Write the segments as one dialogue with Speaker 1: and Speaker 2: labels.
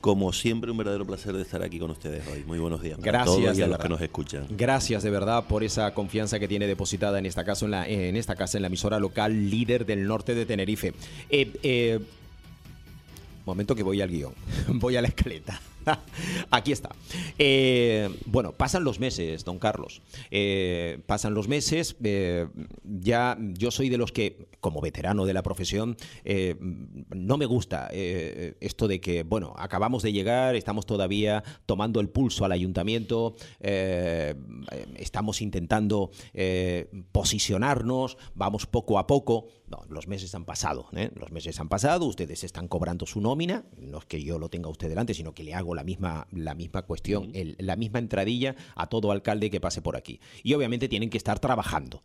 Speaker 1: Como siempre, un verdadero placer de estar aquí con ustedes hoy. Muy buenos días
Speaker 2: para todos y
Speaker 1: a los que nos escuchan.
Speaker 2: Gracias de verdad por esa confianza que tiene depositada en esta casa, en la emisora local líder del norte de Tenerife. Momento que voy al guión, voy a la escaleta. Aquí está. Bueno, pasan los meses, don Carlos. Pasan los meses. Ya yo soy de los que, como veterano de la profesión, no me gusta esto de que, bueno, acabamos de llegar, estamos todavía tomando el pulso al ayuntamiento, estamos intentando posicionarnos, vamos poco a poco. No, los meses han pasado, los meses han pasado, ustedes están cobrando su nómina, no es que yo lo tenga a usted delante, sino que le hago la misma cuestión, la misma entradilla a todo alcalde que pase por aquí. Y obviamente tienen que estar trabajando.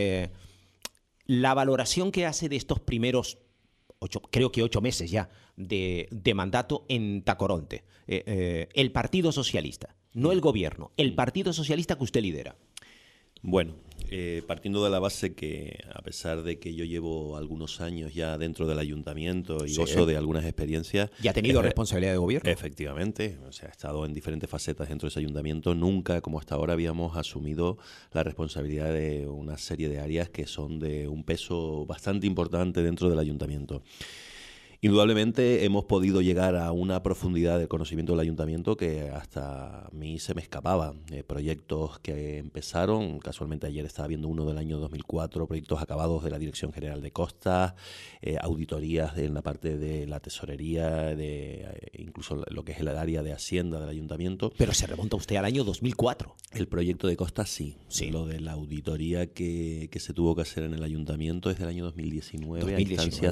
Speaker 2: La valoración que hace de estos primeros, creo que 8 meses ya, de mandato en Tacoronte, el Partido Socialista, no el gobierno, el Partido Socialista que usted lidera.
Speaker 1: Bueno, partiendo de la base que, a pesar de que yo llevo algunos años ya dentro del ayuntamiento y gozo de algunas experiencias...
Speaker 2: ¿Ya ha tenido responsabilidad de gobierno?
Speaker 1: Efectivamente, o sea, he estado en diferentes facetas dentro de ese ayuntamiento. Nunca, como hasta ahora, habíamos asumido la responsabilidad de una serie de áreas que son de un peso bastante importante dentro del ayuntamiento. Indudablemente hemos podido llegar a una profundidad del conocimiento del ayuntamiento que hasta a mí se me escapaba. Proyectos que empezaron, casualmente ayer estaba viendo uno del año 2004, proyectos acabados de la Dirección General de Costas, auditorías en la parte de la tesorería, incluso lo que es el área de Hacienda del ayuntamiento.
Speaker 2: Pero se remonta usted al año 2004.
Speaker 1: El proyecto de Costas sí. Lo de la auditoría que se tuvo que hacer en el ayuntamiento es del año 2019. A instancias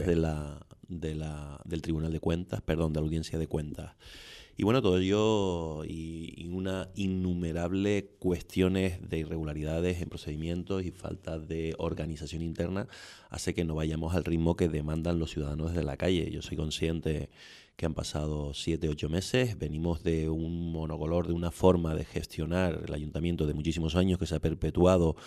Speaker 1: del Tribunal de Cuentas, de la Audiencia de Cuentas. Y bueno, todo ello y una innumerable cuestiones de irregularidades en procedimientos y falta de organización interna hace que no vayamos al ritmo que demandan los ciudadanos desde la calle. Yo soy consciente que han pasado 7, 8 meses, venimos de un monocolor, de una forma de gestionar el ayuntamiento de muchísimos años que se ha perpetuado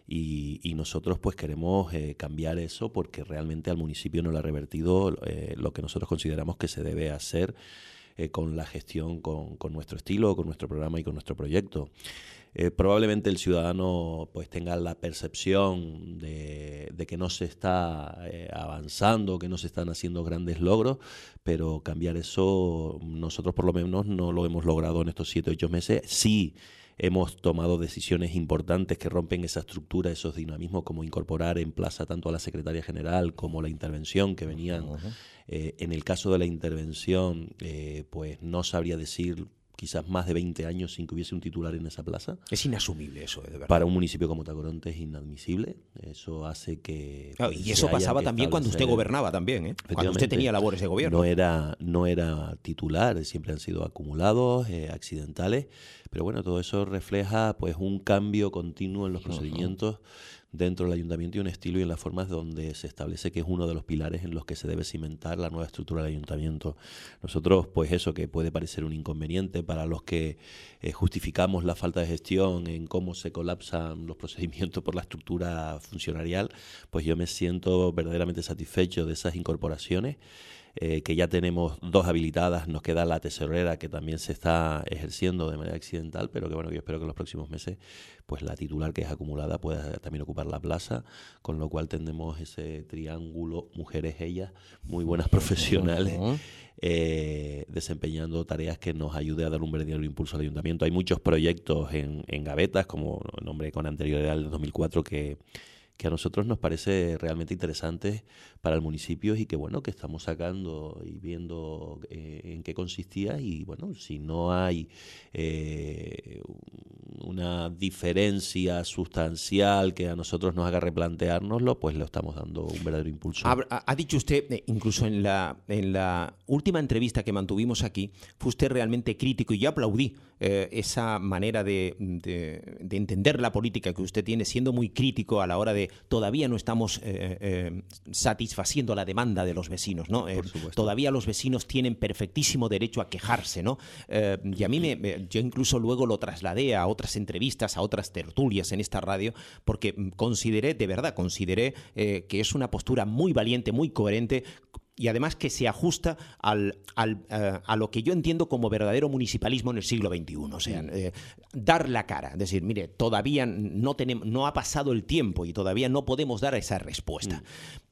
Speaker 1: y nosotros pues queremos cambiar eso porque realmente al municipio no le ha revertido lo que nosotros consideramos que se debe hacer con la gestión, con nuestro estilo, con nuestro programa y con nuestro proyecto. Probablemente el ciudadano pues tenga la percepción de que no se está avanzando, que no se están haciendo grandes logros, pero cambiar eso nosotros por lo menos no lo hemos logrado en estos 7 o 8 meses. Sí hemos tomado decisiones importantes que rompen esa estructura, esos dinamismos, como incorporar en plaza tanto a la secretaria general como la intervención que venían. En el caso de la intervención, pues no sabría decir quizás más de 20 años sin que hubiese un titular en esa plaza.
Speaker 2: Es inasumible eso, de verdad.
Speaker 1: Para un municipio como Tacoronte es inadmisible. Eso hace que...
Speaker 2: Claro, y eso pasaba también cuando usted gobernaba también, cuando usted tenía labores de gobierno.
Speaker 1: No era titular, siempre han sido acumulados, accidentales, pero bueno, todo eso refleja pues un cambio continuo en los procedimientos dentro del ayuntamiento y un estilo y en las formas donde se establece que es uno de los pilares en los que se debe cimentar la nueva estructura del ayuntamiento. Nosotros, pues eso que puede parecer un inconveniente para los que justificamos la falta de gestión en cómo se colapsan los procedimientos por la estructura funcionarial, pues yo me siento verdaderamente satisfecho de esas incorporaciones. Que ya tenemos 2 habilitadas, nos queda la tesorera que también se está ejerciendo de manera accidental, pero que bueno, yo espero que en los próximos meses pues la titular que es acumulada pueda también ocupar la plaza, con lo cual tendremos ese triángulo mujeres-ellas, muy buenas profesionales, desempeñando tareas que nos ayude a dar un verdadero impulso al ayuntamiento. Hay muchos proyectos en gavetas, como nombré con anterioridad al 2004, que a nosotros nos parece realmente interesantes para el municipio y que bueno, que estamos sacando y viendo en qué consistía y bueno, si no hay una diferencia sustancial que a nosotros nos haga replanteárnoslo, pues le estamos dando un verdadero impulso.
Speaker 2: Ha dicho usted, incluso en la última entrevista que mantuvimos aquí, fue usted realmente crítico y yo aplaudí esa manera de entender la política que usted tiene, siendo muy crítico a la hora de todavía no estamos satisfaciendo la demanda de los vecinos, ¿no? Todavía los vecinos tienen perfectísimo derecho a quejarse, ¿no? Y a mí yo incluso luego lo trasladé a otras entrevistas, a otras tertulias en esta radio, porque consideré que es una postura muy valiente, muy coherente, y además que se ajusta a lo que yo entiendo como verdadero municipalismo en el siglo XXI. O sea, dar la cara. Es decir, mire, todavía no ha pasado el tiempo y todavía no podemos dar esa respuesta.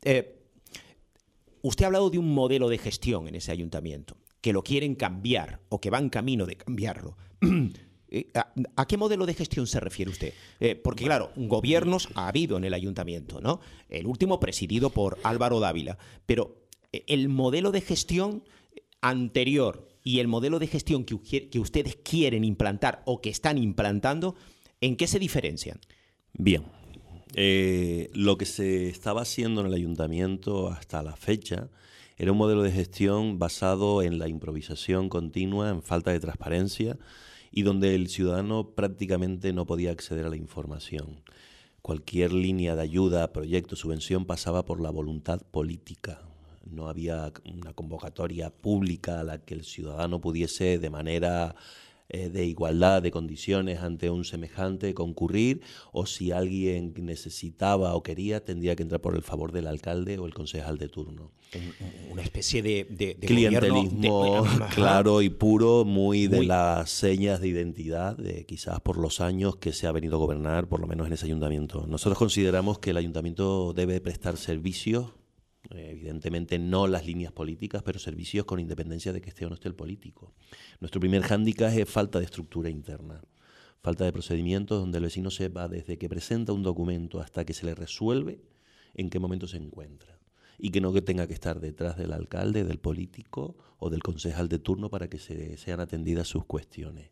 Speaker 2: Usted ha hablado de un modelo de gestión en ese ayuntamiento, que lo quieren cambiar o que va en camino de cambiarlo. ¿A qué modelo de gestión se refiere usted? Porque, claro, gobiernos ha habido en el ayuntamiento, ¿no? El último presidido por Álvaro Dávila. Pero el modelo de gestión anterior y el modelo de gestión que ustedes quieren implantar o que están implantando, ¿en qué se diferencian?
Speaker 1: Bien. Lo que se estaba haciendo en el ayuntamiento hasta la fecha era un modelo de gestión basado en la improvisación continua, en falta de transparencia, y donde el ciudadano prácticamente no podía acceder a la información. Cualquier línea de ayuda, proyecto, subvención pasaba por la voluntad política. No había una convocatoria pública a la que el ciudadano pudiese de manera de igualdad de condiciones ante un semejante concurrir, o si alguien necesitaba o quería, tendría que entrar por el favor del alcalde o el concejal de turno.
Speaker 2: Una especie de
Speaker 1: clientelismo claro y puro, muy de las señas de identidad, quizás por los años que se ha venido a gobernar, por lo menos en ese ayuntamiento. Nosotros consideramos que el ayuntamiento debe prestar servicios, evidentemente no las líneas políticas, pero servicios con independencia de que esté o no esté el político. Nuestro primer hándicap es falta de estructura interna, falta de procedimientos donde el vecino sepa desde que presenta un documento hasta que se le resuelve en qué momento se encuentra, y que no tenga que estar detrás del alcalde, del político o del concejal de turno para que sean atendidas sus cuestiones.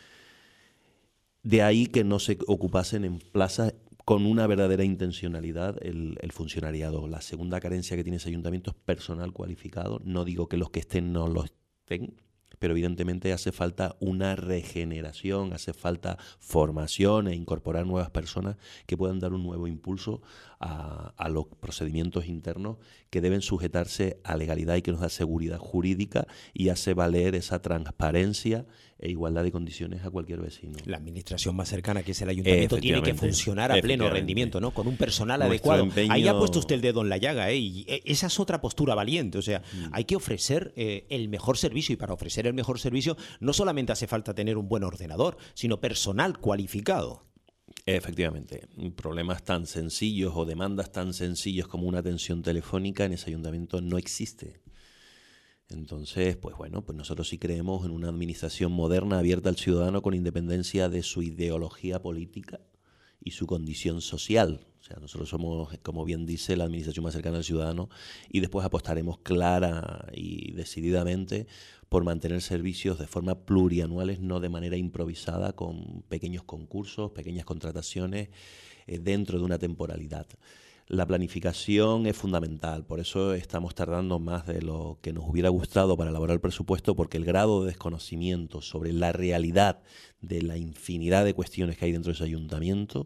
Speaker 1: De ahí que no se ocupasen en plazas con una verdadera intencionalidad el funcionariado. La segunda carencia que tiene ese ayuntamiento es personal cualificado. No digo que los que estén no lo estén, pero evidentemente hace falta una regeneración, hace falta formación e incorporar nuevas personas que puedan dar un nuevo impulso a los procedimientos internos que deben sujetarse a legalidad y que nos da seguridad jurídica y hace valer esa transparencia e igualdad de condiciones a cualquier vecino.
Speaker 2: La administración más cercana, que es el ayuntamiento, tiene que funcionar a pleno rendimiento, ¿no? Con un personal adecuado. Ahí ha puesto usted el dedo en la llaga, y esa es otra postura valiente. O sea, hay que ofrecer el mejor servicio, y para ofrecer el mejor servicio no solamente hace falta tener un buen ordenador, sino personal cualificado.
Speaker 1: Efectivamente, problemas tan sencillos o demandas tan sencillas como una atención telefónica en ese ayuntamiento no existe. Entonces, pues bueno, pues nosotros sí creemos en una administración moderna, abierta al ciudadano, con independencia de su ideología política y su condición social. O sea, nosotros somos, como bien dice, la administración más cercana al ciudadano, y después apostaremos clara y decididamente por mantener servicios de forma plurianuales, no de manera improvisada, con pequeños concursos, pequeñas contrataciones dentro de una temporalidad. La planificación es fundamental, por eso estamos tardando más de lo que nos hubiera gustado para elaborar el presupuesto, porque el grado de desconocimiento sobre la realidad de la infinidad de cuestiones que hay dentro de ese ayuntamiento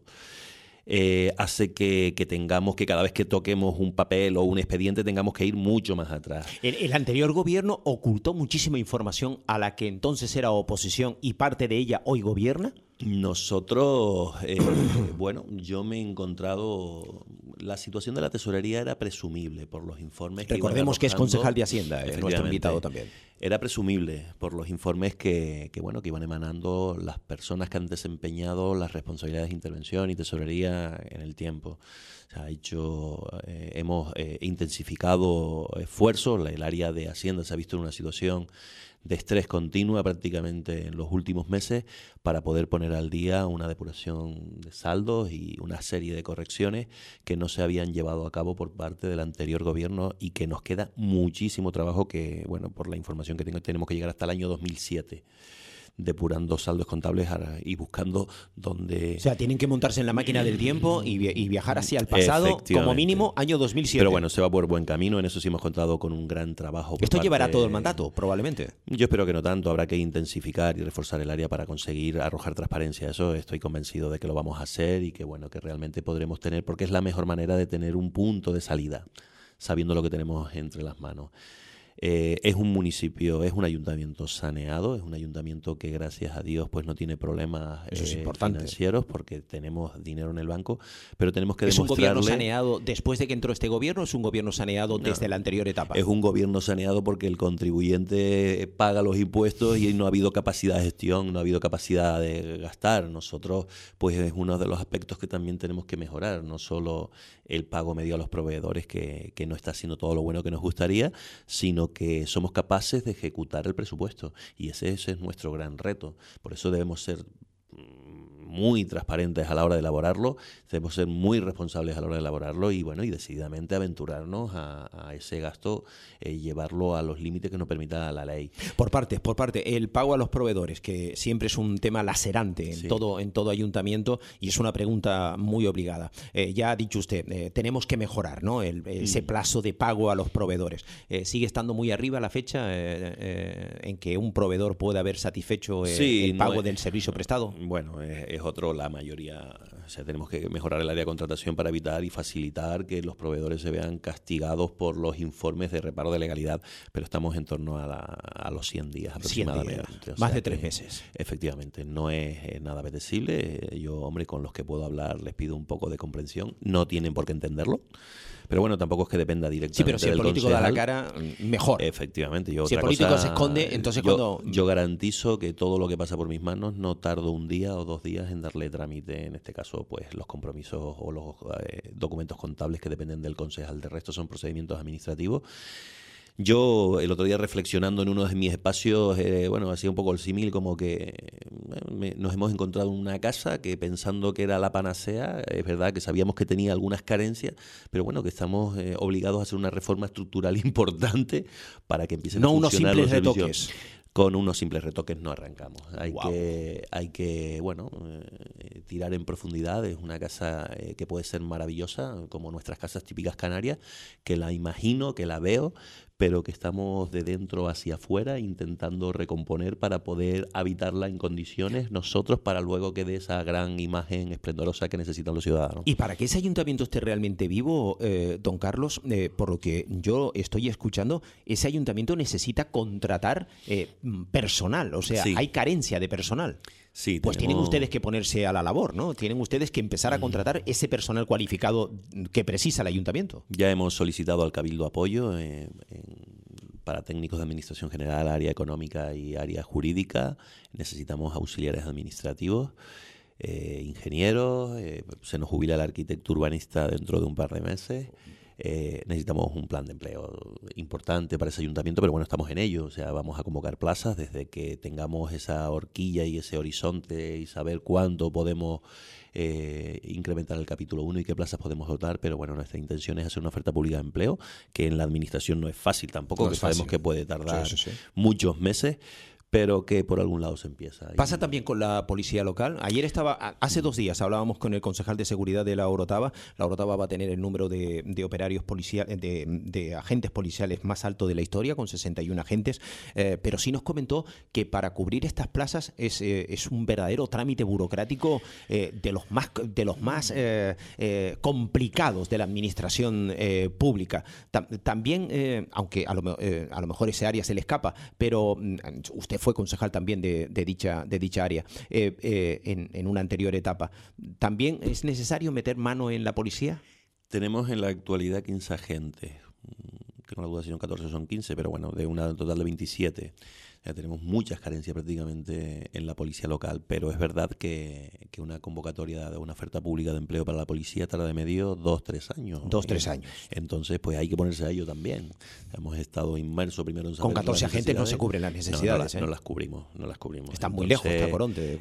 Speaker 1: hace que tengamos que, cada vez que toquemos un papel o un expediente, tengamos que ir mucho más atrás.
Speaker 2: El anterior gobierno ocultó muchísima información a la que entonces era oposición, y parte de ella hoy gobierna.
Speaker 1: Nosotros, bueno, yo me he encontrado... La situación de la tesorería era presumible por los informes.
Speaker 2: Recordemos que es concejal de Hacienda, nuestro invitado también.
Speaker 1: Era presumible por los informes que iban emanando las personas que han desempeñado las responsabilidades de intervención y tesorería en el tiempo. Se ha hecho, hemos intensificado esfuerzos. El área de Hacienda se ha visto en una situación de estrés continua prácticamente en los últimos meses, para poder poner al día una depuración de saldos y una serie de correcciones que no se habían llevado a cabo por parte del anterior gobierno, y que nos queda muchísimo trabajo, que, bueno, por la información que tengo, tenemos que llegar hasta el año 2007. Depurando saldos contables y buscando dónde...
Speaker 2: O sea, tienen que montarse en la máquina del tiempo y viajar hacia el pasado, como mínimo año 2007.
Speaker 1: Pero bueno, se va por buen camino. En eso sí hemos contado con un gran trabajo.
Speaker 2: Esto llevará todo el mandato, probablemente.
Speaker 1: Yo espero que no tanto. Habrá que intensificar y reforzar el área para conseguir arrojar transparencia. Eso estoy convencido de que lo vamos a hacer, y que, bueno, que realmente podremos tener, porque es la mejor manera de tener un punto de salida, sabiendo lo que tenemos entre las manos. Es un municipio, es un ayuntamiento saneado, es un ayuntamiento que gracias a Dios pues no tiene problemas financieros porque tenemos dinero en el banco, pero tenemos que demostrarle...
Speaker 2: ¿Es un gobierno saneado después de que entró este gobierno o es un gobierno saneado desde la anterior etapa?
Speaker 1: Es un gobierno saneado porque el contribuyente paga los impuestos y no ha habido capacidad de gestión, no ha habido capacidad de gastar. Nosotros pues es uno de los aspectos que también tenemos que mejorar, no solo el pago medio a los proveedores que no está haciendo todo lo bueno que nos gustaría, sino que somos capaces de ejecutar el presupuesto y ese es nuestro gran reto. Por eso debemos ser muy transparentes a la hora de elaborarlo, debemos ser muy responsables a la hora de elaborarlo y bueno, y decididamente aventurarnos a ese gasto, llevarlo a los límites que nos permita la ley.
Speaker 2: Por parte, el pago a los proveedores, que siempre es un tema lacerante en todo ayuntamiento y es una pregunta muy obligada. Ya ha dicho usted, tenemos que mejorar, ¿no? Ese plazo de pago a los proveedores. ¿Sigue estando muy arriba la fecha en que un proveedor pueda haber satisfecho el pago del servicio prestado?
Speaker 1: Bueno, es otro, la mayoría, o sea, tenemos que mejorar el área de contratación para evitar y facilitar que los proveedores se vean castigados por los informes de reparo de legalidad, pero estamos en torno a los 100 días aproximadamente.
Speaker 2: 100 días, más de 3 meses.
Speaker 1: Efectivamente, no es nada apetecible. Yo, hombre, con los que puedo hablar les pido un poco de comprensión. No tienen por qué entenderlo. Pero bueno, tampoco es que dependa directamente del
Speaker 2: concejal. Sí, pero si el político da la cara, mejor.
Speaker 1: Efectivamente.
Speaker 2: Si el político se esconde, entonces
Speaker 1: yo garantizo que todo lo que pasa por mis manos no tardo un día o 2 días en darle trámite, en este caso, pues los compromisos o los documentos contables que dependen del concejal. De resto son procedimientos administrativos. Yo, el otro día reflexionando en uno de mis espacios, hacía un poco el símil como que nos hemos encontrado en una casa que pensando que era la panacea, es verdad que sabíamos que tenía algunas carencias, pero bueno, que estamos obligados a hacer una reforma estructural importante para que empiecen a funcionar los servicios. No unos simples retoques. Con unos simples retoques no arrancamos. Hay que tirar en profundidad. Es una casa que puede ser maravillosa, como nuestras casas típicas canarias, que la imagino, que la veo, pero que estamos de dentro hacia afuera intentando recomponer para poder habitarla en condiciones nosotros, para luego que dé esa gran imagen esplendorosa que necesitan los ciudadanos.
Speaker 2: Y para que ese ayuntamiento esté realmente vivo, don Carlos, por lo que yo estoy escuchando, ese ayuntamiento necesita contratar personal, o sea, hay carencia de personal.
Speaker 1: Sí,
Speaker 2: pues tienen ustedes que ponerse a la labor, ¿no? Tienen ustedes que empezar a contratar ese personal cualificado que precisa el ayuntamiento.
Speaker 1: Ya hemos solicitado al Cabildo apoyo para técnicos de administración general, área económica y área jurídica. Necesitamos auxiliares administrativos, ingenieros, se nos jubila el arquitecto urbanista dentro de un par de meses. Necesitamos un plan de empleo importante para ese ayuntamiento, pero bueno, estamos en ello. O sea, vamos a convocar plazas desde que tengamos esa horquilla y ese horizonte y saber cuánto podemos incrementar el capítulo 1 y qué plazas podemos dotar. Pero bueno, nuestra intención es hacer una oferta pública de empleo, que en la administración no es fácil tampoco, no que sabemos fácil. Que puede tardar muchos meses, pero que por algún lado se empieza.
Speaker 2: ¿Pasa también con la policía local? Hace 2 días hablábamos con el concejal de seguridad de La Orotava. La Orotava va a tener el número de operarios policiales, de agentes policiales más alto de la historia, con 61 agentes, pero sí nos comentó que para cubrir estas plazas es un verdadero trámite burocrático de los más complicados de la administración pública. También, aunque a lo mejor ese área se le escapa, pero usted fue concejal también de dicha área en una anterior etapa. ¿También es necesario meter mano en la policía?
Speaker 1: Tenemos en la actualidad 15 agentes. Tengo la duda si son 14 o son 15, pero bueno, de una total de 27. Ya tenemos muchas carencias prácticamente en la policía local, pero es verdad que una convocatoria de una oferta pública de empleo para la policía tarda de medio 2-3 años.
Speaker 2: 2-3 años.
Speaker 1: Entonces, pues hay que ponerse a ello también. Hemos estado inmersos primero en saber.
Speaker 2: Con 14 agentes no se cubren las necesidades.
Speaker 1: No las cubrimos.
Speaker 2: Están muy lejos, está Coronte.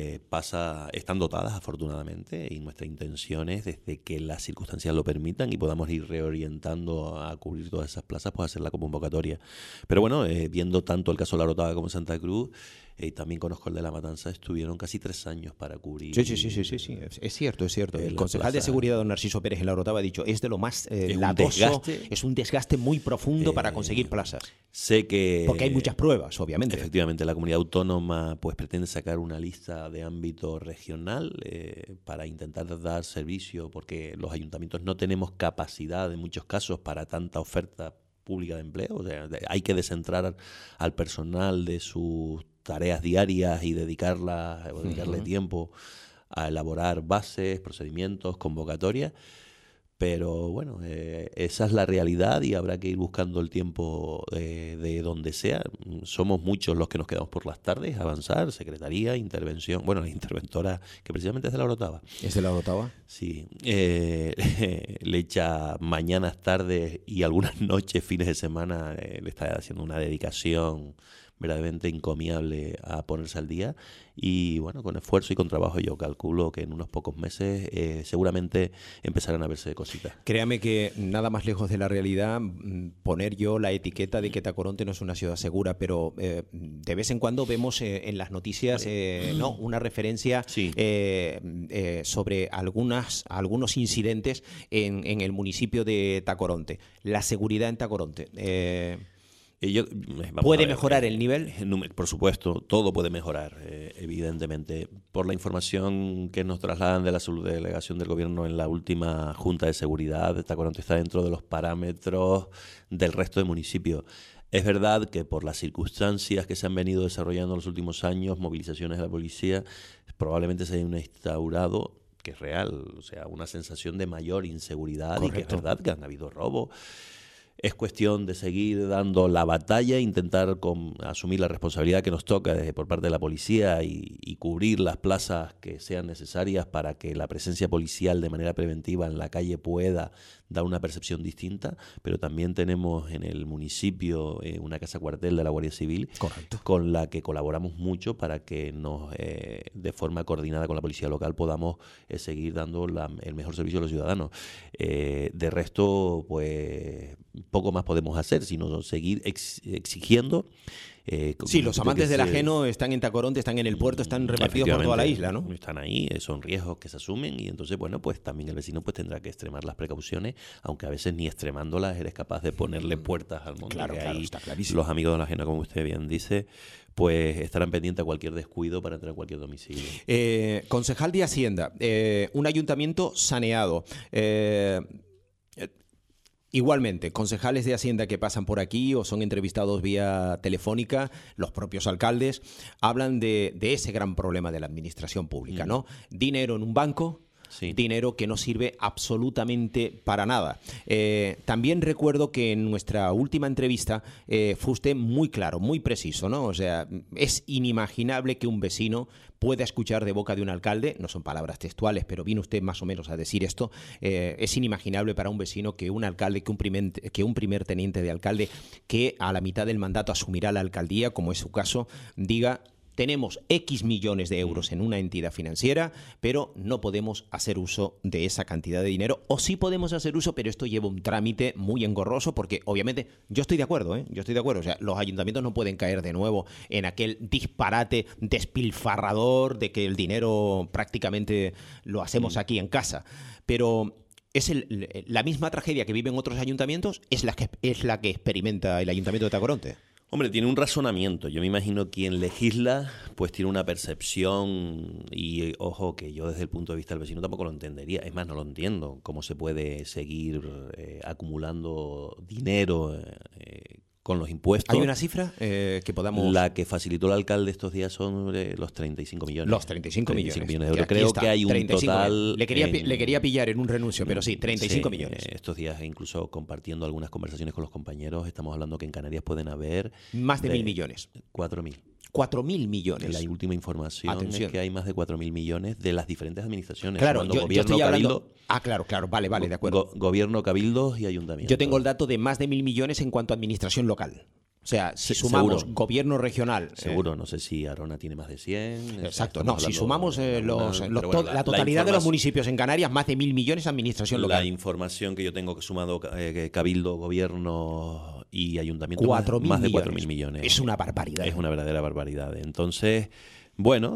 Speaker 1: Están dotadas, afortunadamente, y nuestra intención es, desde que las circunstancias lo permitan y podamos ir reorientando a cubrir todas esas plazas, pues hacer la convocatoria. Pero bueno, viendo tanto el caso de La Orotava como Santa Cruz, también conozco el de La Matanza, estuvieron casi 3 años para cubrir.
Speaker 2: Sí. Es cierto. El concejal de seguridad, don Narciso Pérez, en La Orotava, ha dicho, es de lo más ladoso, es un desgaste muy profundo para conseguir plazas.
Speaker 1: Sé que...
Speaker 2: Porque hay muchas pruebas, obviamente.
Speaker 1: Efectivamente, la comunidad autónoma pues pretende sacar una lista de ámbito regional para intentar dar servicio, porque los ayuntamientos no tenemos capacidad en muchos casos para tanta oferta pública de empleo. O sea, hay que descentrar al personal de sus tareas diarias y dedicarle tiempo a elaborar bases, procedimientos, convocatorias. Pero bueno, esa es la realidad y habrá que ir buscando el tiempo de donde sea. Somos muchos los que nos quedamos por las tardes a avanzar, secretaría, intervención. Bueno, la interventora, que precisamente es de la Orotava.
Speaker 2: ¿Es de la Orotava?
Speaker 1: Sí. Le echa mañanas, tardes y algunas noches, fines de semana, le está haciendo una dedicación verdaderamente encomiable a ponerse al día, y bueno, con esfuerzo y con trabajo yo calculo que en unos pocos meses seguramente empezarán a verse cositas.
Speaker 2: Créame que nada más lejos de la realidad poner yo la etiqueta de que Tacoronte no es una ciudad segura, pero de vez en cuando vemos en las noticias ¿no? una referencia sobre algunos incidentes en el municipio de Tacoronte. La seguridad en Tacoronte. ¿Puede mejorar el nivel?
Speaker 1: Por supuesto, todo puede mejorar, evidentemente. Por la información que nos trasladan de la subdelegación del Gobierno en la última Junta de Seguridad, Tacoronte está dentro de los parámetros del resto de municipios. Es verdad que por las circunstancias que se han venido desarrollando en los últimos años, movilizaciones de la policía, probablemente se haya instaurado, que es real, o sea, una sensación de mayor inseguridad. Correcto. Y que es verdad que han habido robos. Es cuestión de seguir dando la batalla, intentar asumir la responsabilidad que nos toca por parte de la policía y cubrir las plazas que sean necesarias para que la presencia policial de manera preventiva en la calle pueda dar una percepción distinta, pero también tenemos en el municipio una casa cuartel de la Guardia Civil. Correcto. Con la que colaboramos mucho para que de forma coordinada con la policía local podamos seguir dando el mejor servicio a los ciudadanos. De resto, pues poco más podemos hacer, sino seguir exigiendo.
Speaker 2: Sí, los amantes del ajeno están en Tacoronte, están en el puerto, están repartidos por toda la isla, ¿no?
Speaker 1: Están ahí, son riesgos que se asumen y entonces, bueno, pues también el vecino pues tendrá que extremar las precauciones, aunque a veces ni extremándolas eres capaz de ponerle puertas al mundo.
Speaker 2: Claro, está clarísimo.
Speaker 1: Los amigos del ajeno, como usted bien dice, pues estarán pendientes a cualquier descuido para entrar a cualquier domicilio.
Speaker 2: Concejal de Hacienda, un ayuntamiento saneado. Igualmente, concejales de Hacienda que pasan por aquí o son entrevistados vía telefónica, los propios alcaldes, hablan de ese gran problema de la administración pública, ¿no? Dinero en un banco, sí. Dinero que no sirve absolutamente para nada. También recuerdo que en nuestra última entrevista fue usted muy claro, muy preciso, ¿no? O sea, es inimaginable que un vecino pueda escuchar de boca de un alcalde, no son palabras textuales, pero vino usted más o menos a decir esto, es inimaginable para un vecino que un alcalde, que un primer teniente de alcalde, que a la mitad del mandato asumirá la alcaldía, como es su caso, diga: tenemos X millones de euros en una entidad financiera, pero no podemos hacer uso de esa cantidad de dinero. O sí podemos hacer uso, pero esto lleva un trámite muy engorroso porque, obviamente, yo estoy de acuerdo, Yo estoy de acuerdo. O sea, los ayuntamientos no pueden caer de nuevo en aquel disparate despilfarrador de que el dinero prácticamente lo hacemos aquí en casa. Pero es la misma tragedia que viven otros ayuntamientos, es la que experimenta el Ayuntamiento de Tacoronte.
Speaker 1: Hombre, tiene un razonamiento. Yo me imagino quien legisla pues tiene una percepción y, ojo, que yo desde el punto de vista del vecino tampoco lo entendería. Es más, no lo entiendo. ¿Cómo se puede seguir acumulando dinero con los impuestos?
Speaker 2: ¿Hay una cifra que podamos...?
Speaker 1: La que facilitó el alcalde estos días son los 35 millones.
Speaker 2: Los 35 millones
Speaker 1: de euros. Creo que hay un total...
Speaker 2: Le quería pillar en un renuncio, pero sí, 35 millones.
Speaker 1: Estos días, incluso compartiendo algunas conversaciones con los compañeros, estamos hablando que en Canarias pueden haber...
Speaker 2: Más de 1.000 millones.
Speaker 1: 4.000.
Speaker 2: 4.000 millones.
Speaker 1: La última información es que hay más de 4.000 millones de las diferentes administraciones.
Speaker 2: Claro, yo estoy hablando... Claro, vale, de acuerdo.
Speaker 1: Gobierno, cabildos y ayuntamientos.
Speaker 2: Yo tengo el dato de más de 1.000 millones en cuanto a administración local. O sea, si sumamos seguro. Gobierno regional...
Speaker 1: Seguro, no sé si Arona tiene más de 100...
Speaker 2: Exacto, no, si sumamos la totalidad de los municipios en Canarias, más de 1.000 millones administración local.
Speaker 1: La información que yo tengo que sumado cabildo, gobierno y ayuntamiento, más de 4.000 millones.
Speaker 2: Es una barbaridad.
Speaker 1: Es una verdadera barbaridad. Entonces, bueno,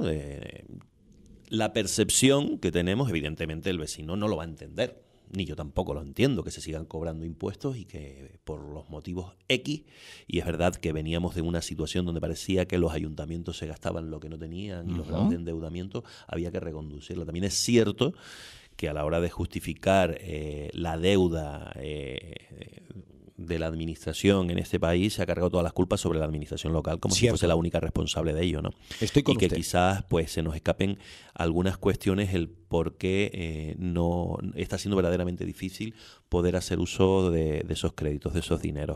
Speaker 1: la percepción que tenemos, evidentemente el vecino no lo va a entender. Ni yo tampoco lo entiendo, que se sigan cobrando impuestos y que por los motivos X, y es verdad que veníamos de una situación donde parecía que los ayuntamientos se gastaban lo que no tenían y los grados de endeudamiento había que reconducirlo. También es cierto que a la hora de justificar la deuda de la administración en este país se ha cargado todas las culpas sobre la administración local, como si fuese la única responsable de ello, ¿no?
Speaker 2: Estoy con
Speaker 1: y que
Speaker 2: usted.
Speaker 1: quizás pues se nos escapen algunas cuestiones, el por qué no está siendo verdaderamente difícil poder hacer uso de esos créditos, de esos dineros.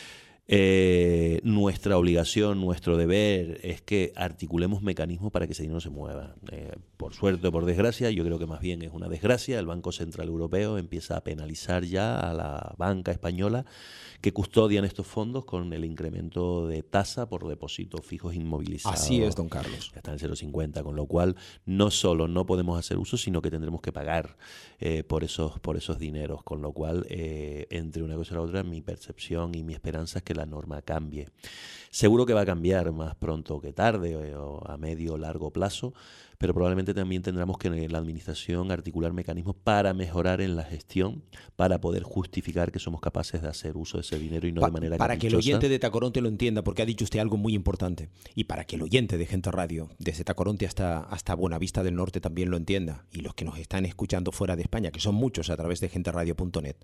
Speaker 1: Nuestra obligación, nuestro deber es que articulemos mecanismos para que ese dinero se mueva. Por suerte o por desgracia, yo creo que más bien es una desgracia. El Banco Central Europeo empieza a penalizar ya a la banca española que custodian estos fondos con el incremento de tasa por depósitos fijos inmovilizados.
Speaker 2: Así es, don Carlos.
Speaker 1: Está en 0,50, con lo cual no solo no podemos hacer uso, sino que tendremos que pagar por esos dineros. Con lo cual, entre una cosa y la otra, mi percepción y mi esperanza es que la norma cambie. Seguro que va a cambiar más pronto que tarde o a medio o largo plazo, pero probablemente también tendremos que en la administración articular mecanismos para mejorar en la gestión, para poder justificar que somos capaces de hacer uso de ese dinero y no de manera
Speaker 2: para que el
Speaker 1: caprichosa.
Speaker 2: oyente de Tacoronte lo entienda, porque ha dicho usted algo muy importante, y para que el oyente de Gente Radio, desde Tacoronte hasta Buenavista del Norte también lo entienda, y los que nos están escuchando fuera de España, que son muchos a través de genteradio.net,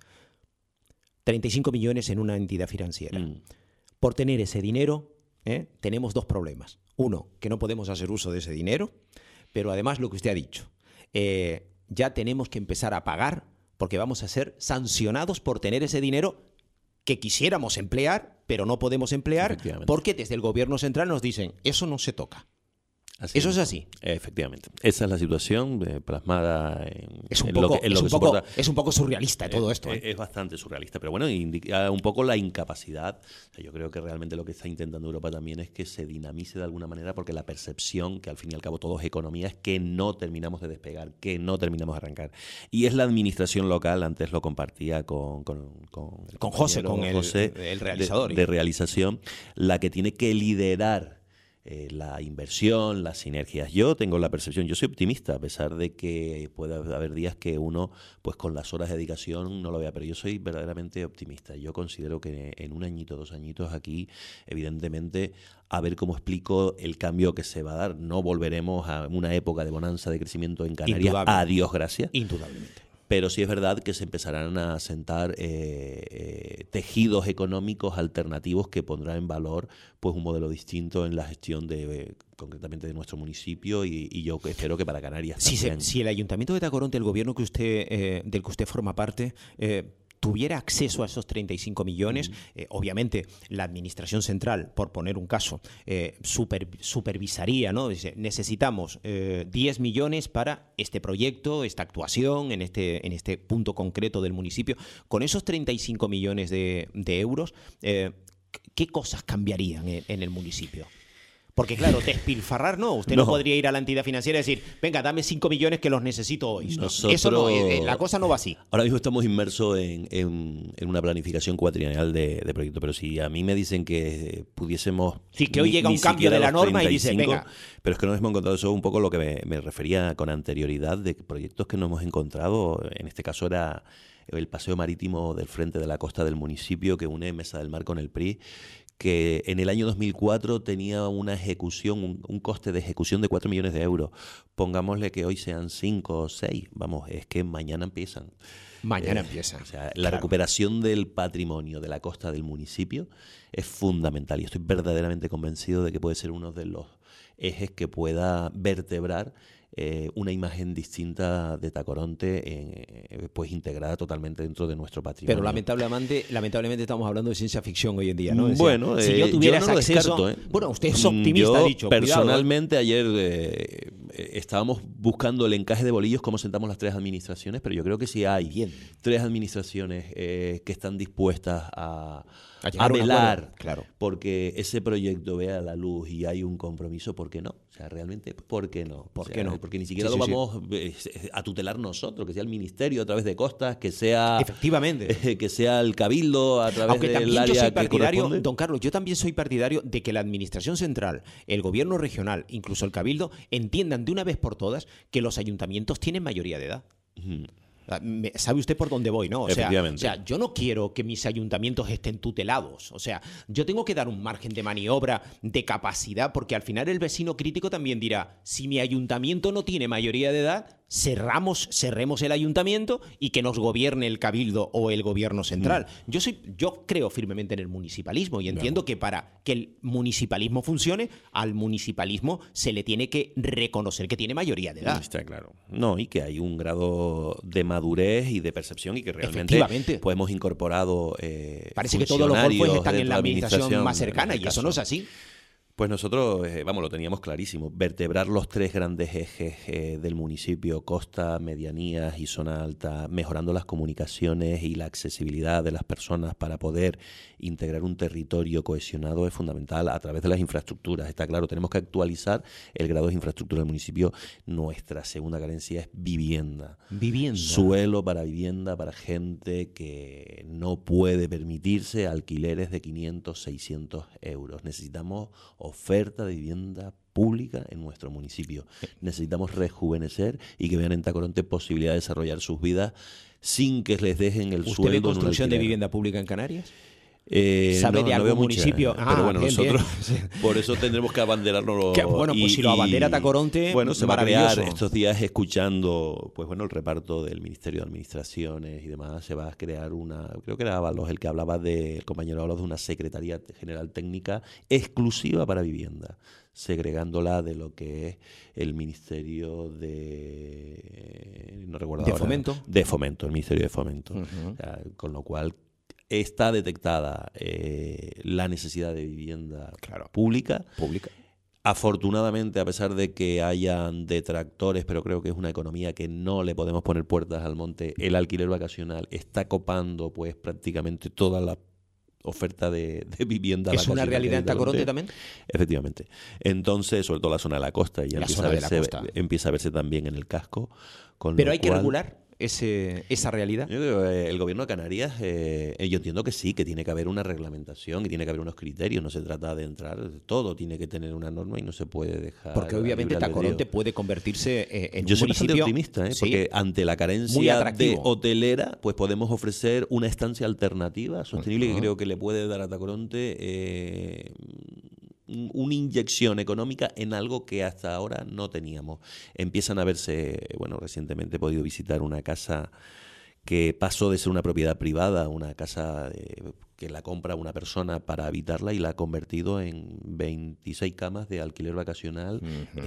Speaker 2: 35 millones en una entidad financiera. Por tener ese dinero, tenemos dos problemas. Uno, que no podemos hacer uso de ese dinero, pero además lo que usted ha dicho, ya tenemos que empezar a pagar porque vamos a ser sancionados por tener ese dinero que quisiéramos emplear, pero no podemos emplear porque desde el gobierno central nos dicen, eso no se toca.
Speaker 1: Así
Speaker 2: eso es así.
Speaker 1: Efectivamente. Esa es la situación plasmada
Speaker 2: es un poco surrealista todo esto.
Speaker 1: Es bastante surrealista, pero bueno, indica un poco la incapacidad. O sea, yo creo que realmente lo que está intentando Europa también es que se dinamice de alguna manera, porque la percepción, que al fin y al cabo todo es economía, es que no terminamos de despegar, que no terminamos de arrancar. Y es la administración local, antes lo compartía con
Speaker 2: José, el realizador.
Speaker 1: De realización, la que tiene que liderar la inversión, las sinergias. Yo tengo la percepción, yo soy optimista, a pesar de que puede haber días que uno, pues con las horas de dedicación no lo vea, pero yo soy verdaderamente optimista. Yo considero que en un añito, 2 añitos aquí, evidentemente, a ver cómo explico el cambio que se va a dar. No volveremos a una época de bonanza de crecimiento en Canarias. A Dios gracias.
Speaker 2: Indudablemente.
Speaker 1: Pero sí es verdad que se empezarán a sentar tejidos económicos alternativos que pondrán en valor pues un modelo distinto en la gestión concretamente de nuestro municipio y yo espero que para Canarias también.
Speaker 2: Si el Ayuntamiento de Tacoronte, el gobierno del que usted forma parte, tuviera acceso a esos 35 millones, obviamente la administración central, por poner un caso, supervisaría, ¿no? Dice, necesitamos 10 millones para este proyecto, esta actuación, en este punto concreto del municipio. Con esos 35 millones de euros, ¿qué cosas cambiarían en el municipio? Porque claro, despilfarrar no. Usted no podría ir a la entidad financiera y decir, venga, dame 5 millones que los necesito hoy. Eso no, la cosa no va así.
Speaker 1: Ahora mismo estamos inmersos en una planificación cuatrienal de proyecto, pero si a mí me dicen que pudiésemos...
Speaker 2: Sí, que hoy llega un cambio de la norma 35, y dice, venga...
Speaker 1: Pero es que nos hemos encontrado, eso un poco lo que me refería con anterioridad, de proyectos que nos hemos encontrado. En este caso era el paseo marítimo del frente de la costa del municipio que une Mesa del Mar con el PRI, que en el año 2004 tenía una ejecución, un coste de ejecución de 4 millones de euros. Pongámosle que hoy sean 5 o 6. Vamos, es que mañana empiezan.
Speaker 2: Mañana empieza.
Speaker 1: O sea, la recuperación del patrimonio de la costa del municipio es fundamental y estoy verdaderamente convencido de que puede ser uno de los ejes que pueda vertebrar una imagen distinta de Tacoronte, pues integrada totalmente dentro de nuestro patrimonio.
Speaker 2: Pero lamentablemente estamos hablando de ciencia ficción hoy en día, ¿no?
Speaker 1: Bueno,
Speaker 2: si yo tuviera
Speaker 1: no
Speaker 2: acceso...
Speaker 1: descarto,
Speaker 2: Bueno, usted es optimista,
Speaker 1: yo,
Speaker 2: ha dicho.
Speaker 1: Personalmente, ayer estábamos buscando el encaje de bolillos, cómo sentamos las 3 administraciones, pero yo creo que sí hay 3 administraciones que están dispuestas a velar,
Speaker 2: claro,
Speaker 1: porque ese proyecto vea la luz y hay un compromiso. ¿Por qué no? O sea, realmente, ¿por qué no?
Speaker 2: ¿Por qué no?
Speaker 1: Porque ni siquiera lo vamos a tutelar nosotros, que sea el ministerio a través de costas, que sea...
Speaker 2: Efectivamente.
Speaker 1: Que sea el cabildo a través del área
Speaker 2: yo soy partidario,
Speaker 1: que corresponde.
Speaker 2: don Carlos, yo también soy partidario de que la administración central, el gobierno regional, incluso el cabildo, entiendan de una vez por todas que los ayuntamientos tienen mayoría de edad. ¿Sabe usted por dónde voy, no? O sea, yo no quiero que mis ayuntamientos estén tutelados. O sea, yo tengo que dar un margen de maniobra, de capacidad, porque al final el vecino crítico también dirá, si mi ayuntamiento no tiene mayoría de edad, cerremos el ayuntamiento y que nos gobierne el cabildo o el gobierno central. Yo creo firmemente en el municipalismo y entiendo que para que el municipalismo funcione, al municipalismo se le tiene que reconocer que tiene mayoría de edad.
Speaker 1: Está claro. No, y que hay un grado de madurez y de percepción y que realmente pues, hemos incorporado
Speaker 2: parece que todos los golpes están en la administración más cercana y eso no es así.
Speaker 1: Pues nosotros, lo teníamos clarísimo, vertebrar los tres grandes ejes del municipio, costa, medianías y zona alta, mejorando las comunicaciones y la accesibilidad de las personas para poder integrar un territorio cohesionado es fundamental a través de las infraestructuras. Está claro, tenemos que actualizar el grado de infraestructura del municipio. Nuestra segunda carencia es vivienda. Suelo para vivienda, para gente que no puede permitirse alquileres de 500, 600 euros. Necesitamos oferta de vivienda pública en nuestro municipio. Necesitamos rejuvenecer y que vean en Tacoronte posibilidad de desarrollar sus vidas sin que les dejen el sueldo.
Speaker 2: ¿Usted ve construcción de vivienda pública en Canarias?
Speaker 1: ¿Sabe
Speaker 2: de algún municipio?
Speaker 1: Pero bueno, nosotros por eso tendremos que abanderarnos.
Speaker 2: Bueno, pues si lo abandera Tacoronte,
Speaker 1: bueno, se va a crear estos días escuchando, pues bueno, el reparto del Ministerio de Administraciones y demás, se va a crear creo que era Ábalos el que hablaba el compañero Ábalos de una Secretaría General Técnica exclusiva para vivienda, segregándola de lo que es el Ministerio de... no recuerdo ahora.
Speaker 2: ¿Fomento?
Speaker 1: De Fomento, el Ministerio de Fomento. O sea, con lo cual está detectada la necesidad de vivienda pública. Afortunadamente, a pesar de que hayan detractores, pero creo que es una economía que no le podemos poner puertas al monte, el alquiler vacacional está copando pues prácticamente toda la oferta de vivienda.
Speaker 2: ¿Es una realidad en Tacoronte también?
Speaker 1: Efectivamente. Entonces, sobre todo la zona de la costa, y empieza a verse también en el casco.
Speaker 2: Pero hay que regular esa realidad.
Speaker 1: Yo creo que el gobierno de Canarias, yo entiendo que sí, que tiene que haber una reglamentación y tiene que haber unos criterios. No se trata de entrar, todo tiene que tener una norma y no se puede dejar.
Speaker 2: Porque obviamente Tacoronte puede convertirse en
Speaker 1: yo
Speaker 2: un municipio.
Speaker 1: Yo soy bastante optimista,
Speaker 2: ¿sí?
Speaker 1: Porque ante la carencia de hotelera, pues podemos ofrecer una estancia alternativa, sostenible, que creo que le puede dar a Tacoronte una inyección económica en algo que hasta ahora no teníamos. Empiezan a verse, recientemente he podido visitar una casa que pasó de ser una propiedad privada, una casa que la compra una persona para habitarla y la ha convertido en 26 camas de alquiler vacacional.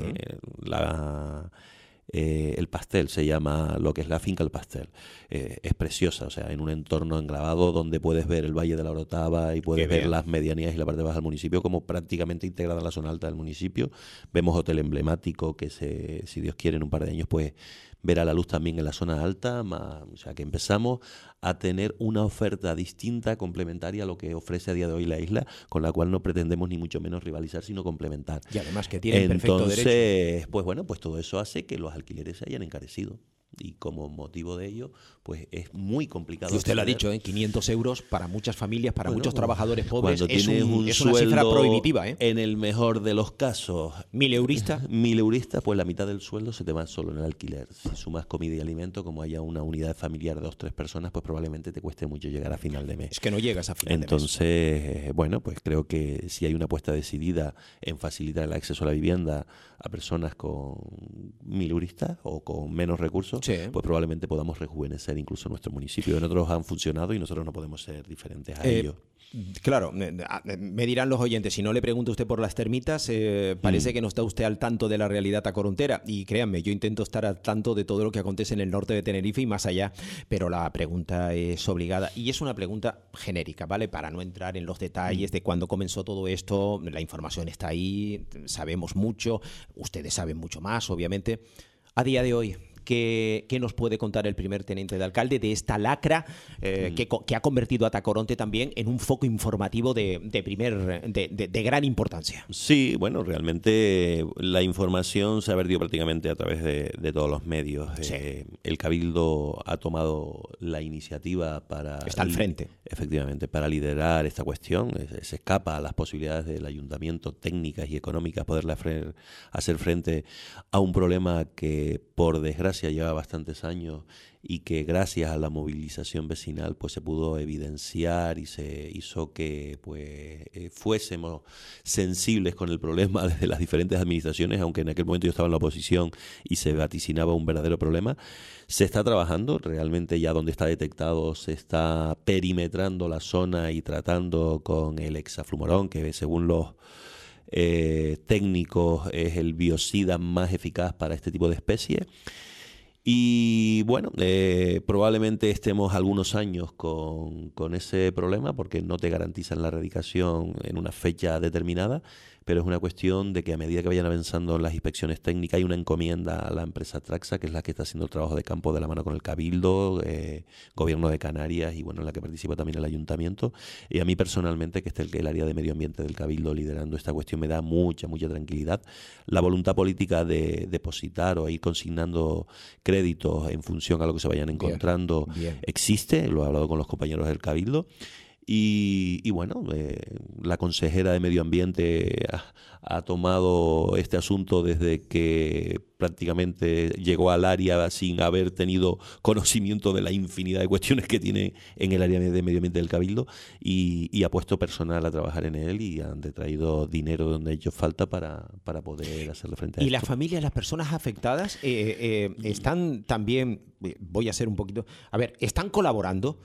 Speaker 1: El Pastel se llama lo que es la finca El Pastel. Es preciosa, o sea, en un entorno enclavado donde puedes ver el Valle de la Orotava y puedes ver las medianías y la parte baja del municipio como prácticamente integrada en la zona alta del municipio. Vemos hotel emblemático que si Dios quiere en un par de años pues verá la luz también en la zona alta, o sea que empezamos a tener una oferta distinta, complementaria a lo que ofrece a día de hoy la isla, con la cual no pretendemos ni mucho menos rivalizar, sino complementar.
Speaker 2: Y además que tienen perfecto derecho.
Speaker 1: Entonces, pues todo eso hace que los alquileres se hayan encarecido. Y como motivo de ello, pues es muy complicado.
Speaker 2: Y usted lo ha dicho, 500 euros para muchas familias, para muchos trabajadores pobres,
Speaker 1: es una cifra prohibitiva. En el mejor de los casos,
Speaker 2: 1.000 euristas.
Speaker 1: 1.000 euristas, pues la mitad del sueldo se te va solo en el alquiler. Si sumas comida y alimento, como haya una unidad familiar de 2-3 personas, pues probablemente te cueste mucho llegar a final de mes.
Speaker 2: Es que no llegas a final
Speaker 1: de mes. Entonces, pues creo que si hay una apuesta decidida en facilitar el acceso a la vivienda a personas con 1.000 euristas o con menos recursos, pues probablemente podamos rejuvenecer incluso nuestro municipio. Nosotros han funcionado y nosotros no podemos ser diferentes a ellos.
Speaker 2: Claro, me dirán los oyentes, si no le pregunto a usted por las termitas, parece que no está usted al tanto de la realidad tacorontera. Y créanme, yo intento estar al tanto de todo lo que acontece en el norte de Tenerife y más allá, pero la pregunta es obligada y es una pregunta genérica, ¿vale? Para no entrar en los detalles de cuándo comenzó todo esto, la información está ahí, sabemos mucho, ustedes saben mucho más, obviamente. A día de hoy, ¿qué nos puede contar el primer teniente de alcalde de esta lacra que ha convertido a Tacoronte también en un foco informativo de gran importancia?
Speaker 1: Sí, realmente la información se ha vertido prácticamente a través de todos los medios. Sí. El Cabildo ha tomado la iniciativa para...
Speaker 2: Está al frente.
Speaker 1: Efectivamente, para liderar esta cuestión. Se escapa a las posibilidades del ayuntamiento técnicas y económicas poderle hacer frente a un problema que, por desgracia, desgracia lleva bastantes años y que gracias a la movilización vecinal pues se pudo evidenciar y se hizo que pues fuésemos sensibles con el problema desde las diferentes administraciones, aunque en aquel momento yo estaba en la oposición y se vaticinaba un verdadero problema. Se está trabajando, realmente ya donde está detectado se está perimetrando la zona y tratando con el hexafluorón, que según los técnicos es el biocida más eficaz para este tipo de especies. Y bueno, probablemente estemos algunos años con ese problema porque no te garantizan la erradicación en una fecha determinada, pero es una cuestión de que a medida que vayan avanzando las inspecciones técnicas, hay una encomienda a la empresa Traxa, que es la que está haciendo el trabajo de campo de la mano con el Cabildo, Gobierno de Canarias y bueno, en la que participa también el Ayuntamiento. Y a mí personalmente, que esté el área de medio ambiente del Cabildo liderando esta cuestión, me da mucha tranquilidad. La voluntad política de depositar o ir consignando créditos en función a lo que se vayan encontrando existe, lo he hablado con los compañeros del Cabildo. Y bueno, la consejera de Medio Ambiente ha tomado este asunto desde que prácticamente llegó al área sin haber tenido conocimiento de la infinidad de cuestiones que tiene en el área de Medio Ambiente del Cabildo y ha puesto personal a trabajar en él y han traído dinero donde ellos falta para poder hacerle frente a esto.
Speaker 2: ¿Y las familias, las personas afectadas están también, voy a hacer un poquito, a ver, están colaborando?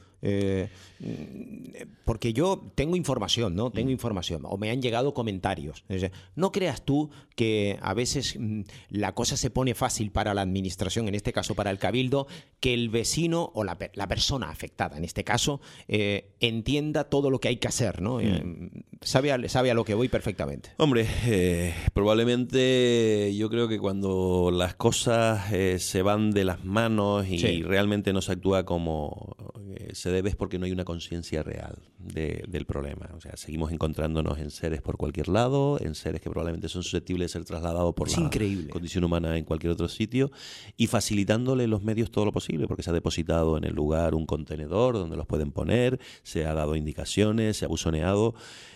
Speaker 2: Porque yo tengo información, ¿no? Tengo información, o me han llegado comentarios. No creas tú que a veces la cosa se pone fácil para la administración, en este caso para el Cabildo, que el vecino o la persona afectada, en este caso, entienda todo lo que hay que hacer, ¿no? Sabe a lo que voy perfectamente.
Speaker 1: Hombre, probablemente yo creo que cuando las cosas se van de las manos y realmente no se actúa como se debe es porque no hay una conciencia real del problema. O sea, seguimos encontrándonos en seres por cualquier lado, en seres que probablemente son susceptibles de ser trasladados por la condición humana en cualquier otro sitio y facilitándole los medios todo lo posible, porque se ha depositado en el lugar un contenedor donde los pueden poner, se ha dado indicaciones, se ha buzoneado.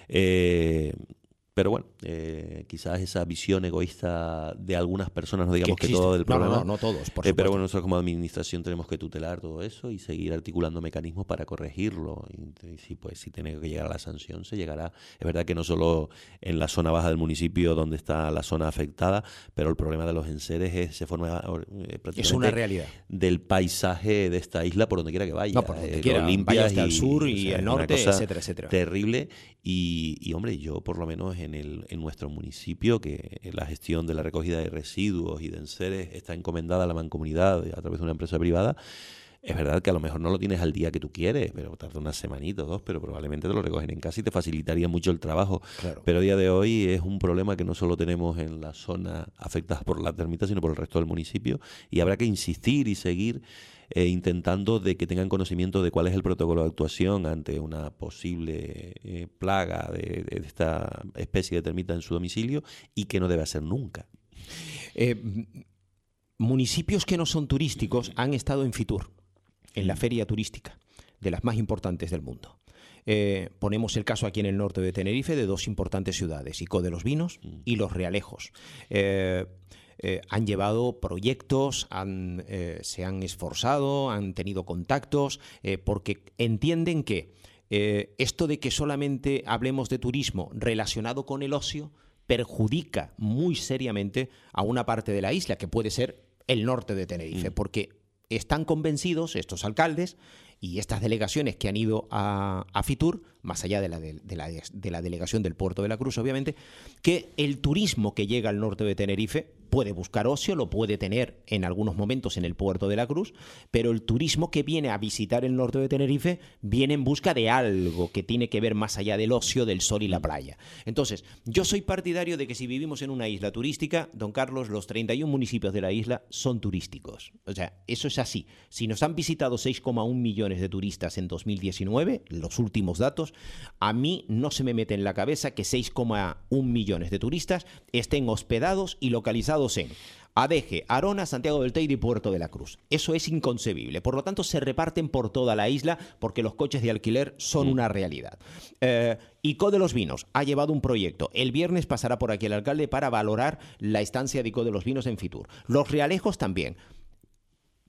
Speaker 1: Pero bueno, quizás esa visión egoísta de algunas personas, no digamos que todo el problema.
Speaker 2: No todos, por
Speaker 1: pero bueno, nosotros como administración tenemos que tutelar todo eso y seguir articulando mecanismos para corregirlo. Y si tiene que llegar a la sanción, se llegará. Es verdad que no solo en la zona baja del municipio donde está la zona afectada, pero el problema de los enseres se forma prácticamente
Speaker 2: es una realidad
Speaker 1: del paisaje de esta isla por donde quiera que vaya.
Speaker 2: No, por donde quiera, vaya hasta el sur y el norte, etcétera.
Speaker 1: Terrible. Y hombre, yo por lo menos en nuestro municipio, que la gestión de la recogida de residuos y de enseres está encomendada a la mancomunidad a través de una empresa privada, es verdad que a lo mejor no lo tienes al día que tú quieres, pero tarda una semanita o dos, pero probablemente te lo recogen en casa y te facilitaría mucho el trabajo.
Speaker 2: Claro.
Speaker 1: Pero a día de hoy es un problema que no solo tenemos en la zona afectada por la termita, sino por el resto del municipio, y habrá que insistir y seguir intentando de que tengan conocimiento de cuál es el protocolo de actuación ante una posible plaga de esta especie de termita en su domicilio y que no debe hacer nunca.
Speaker 2: Municipios que no son turísticos han estado en Fitur, en la feria turística, de las más importantes del mundo. Ponemos el caso aquí en el norte de Tenerife de dos importantes ciudades, Icó de los Vinos y Los Realejos. Han llevado proyectos, se han esforzado, han tenido contactos, porque entienden que esto de que solamente hablemos de turismo relacionado con el ocio perjudica muy seriamente a una parte de la isla, que puede ser el norte de Tenerife, porque están convencidos estos alcaldes y estas delegaciones que han ido a Fitur, más allá de la delegación del Puerto de la Cruz, obviamente, que el turismo que llega al norte de Tenerife puede buscar ocio, lo puede tener en algunos momentos en el Puerto de la Cruz, pero el turismo que viene a visitar el norte de Tenerife viene en busca de algo que tiene que ver más allá del ocio, del sol y la playa. Entonces, yo soy partidario de que si vivimos en una isla turística, don Carlos, los 31 municipios de la isla son turísticos. O sea, eso es así. Si nos han visitado 6,1 millones de turistas en 2019, los últimos datos, a mí no se me mete en la cabeza que 6,1 millones de turistas estén hospedados y localizados en Adeje, Arona, Santiago del Teide y Puerto de la Cruz. Eso es inconcebible. Por lo tanto, se reparten por toda la isla porque los coches de alquiler son una realidad. Icó de los Vinos ha llevado un proyecto. El viernes pasará por aquí el alcalde para valorar la estancia de Icó de los Vinos en Fitur. Los Realejos también.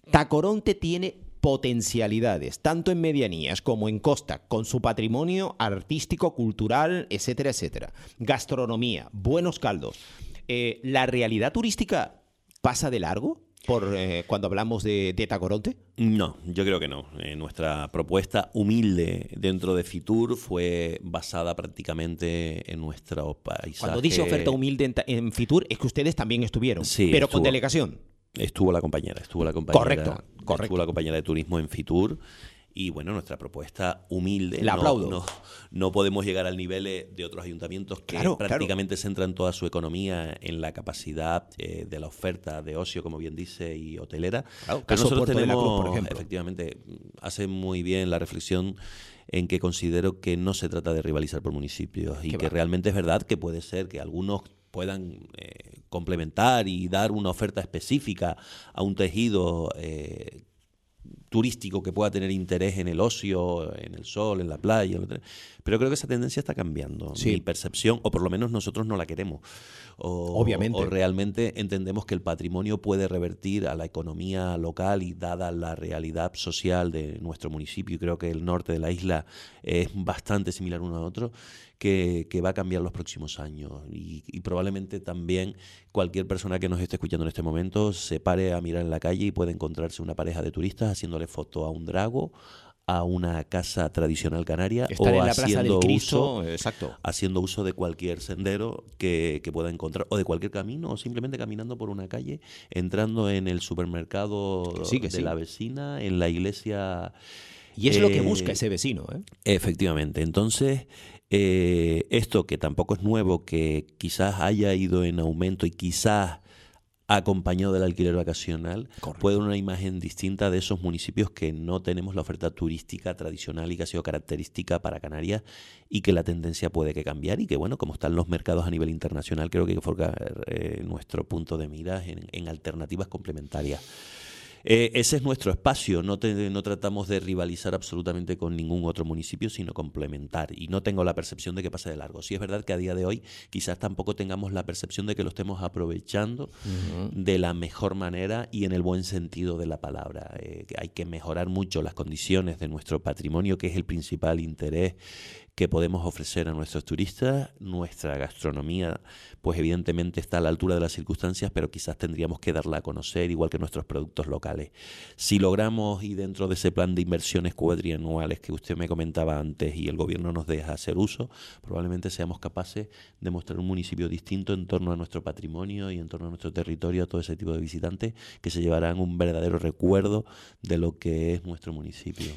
Speaker 2: Tacoronte tiene potencialidades, tanto en medianías como en costa, con su patrimonio artístico, cultural, etcétera, etcétera. Gastronomía, buenos caldos. ¿La realidad turística pasa de largo cuando hablamos de Tacoronte?
Speaker 1: No, yo creo que no. Nuestra propuesta humilde dentro de Fitur fue basada prácticamente en nuestro paisaje.
Speaker 2: Cuando dice oferta humilde en Fitur, es que ustedes también estuvieron,
Speaker 1: sí,
Speaker 2: pero con delegación.
Speaker 1: Estuvo la compañera.
Speaker 2: Correcto.
Speaker 1: Estuvo la compañera de turismo en Fitur. Y bueno, nuestra propuesta humilde.
Speaker 2: La aplaudo.
Speaker 1: No podemos llegar al nivel de otros ayuntamientos que prácticamente centran toda su economía en la capacidad de la oferta de ocio, como bien dice, y hotelera.
Speaker 2: Claro,
Speaker 1: pero nosotros tenemos,
Speaker 2: de la Cruz, por ejemplo.
Speaker 1: Efectivamente, hace muy bien la reflexión en que considero que no se trata de rivalizar por municipios y que realmente es verdad que puede ser que algunos puedan complementar y dar una oferta específica a un tejido turístico que pueda tener interés en el ocio, en el sol, en la playa, pero creo que esa tendencia está cambiando.
Speaker 2: Sí.
Speaker 1: Mi percepción, o por lo menos nosotros no la queremos.
Speaker 2: Obviamente.
Speaker 1: O realmente entendemos que el patrimonio puede revertir a la economía local y dada la realidad social de nuestro municipio, y creo que el norte de la isla es bastante similar uno a otro, que va a cambiar los próximos años. Y probablemente también cualquier persona que nos esté escuchando en este momento se pare a mirar en la calle y puede encontrarse una pareja de turistas haciéndole foto a un drago, a una casa tradicional canaria,
Speaker 2: estar en la Plaza del Cristo,
Speaker 1: haciendo uso de cualquier sendero que pueda encontrar, o de cualquier camino, o simplemente caminando por una calle, entrando en el supermercado de la vecina, en la iglesia.
Speaker 2: Y es lo que busca ese vecino.
Speaker 1: Efectivamente. Entonces, esto que tampoco es nuevo, que quizás haya ido en aumento y quizás acompañado del alquiler vacacional, puede dar una imagen distinta de esos municipios que no tenemos la oferta turística tradicional y que ha sido característica para Canarias, y que la tendencia puede que cambiar, y que bueno, como están los mercados a nivel internacional, creo que hay que enfocar nuestro punto de mira en alternativas complementarias. Ese es nuestro espacio, no tratamos de rivalizar absolutamente con ningún otro municipio, sino complementar, y no tengo la percepción de que pase de largo. Sí es verdad que a día de hoy quizás tampoco tengamos la percepción de que lo estemos aprovechando de la mejor manera y en el buen sentido de la palabra. Hay que mejorar mucho las condiciones de nuestro patrimonio, que es el principal interés que podemos ofrecer a nuestros turistas. Nuestra gastronomía, pues evidentemente está a la altura de las circunstancias, pero quizás tendríamos que darla a conocer, igual que nuestros productos locales. Si logramos, y dentro de ese plan de inversiones cuatrianuales que usted me comentaba antes y el gobierno nos deja hacer uso, probablemente seamos capaces de mostrar un municipio distinto en torno a nuestro patrimonio y en torno a nuestro territorio, a todo ese tipo de visitantes que se llevarán un verdadero recuerdo de lo que es nuestro municipio.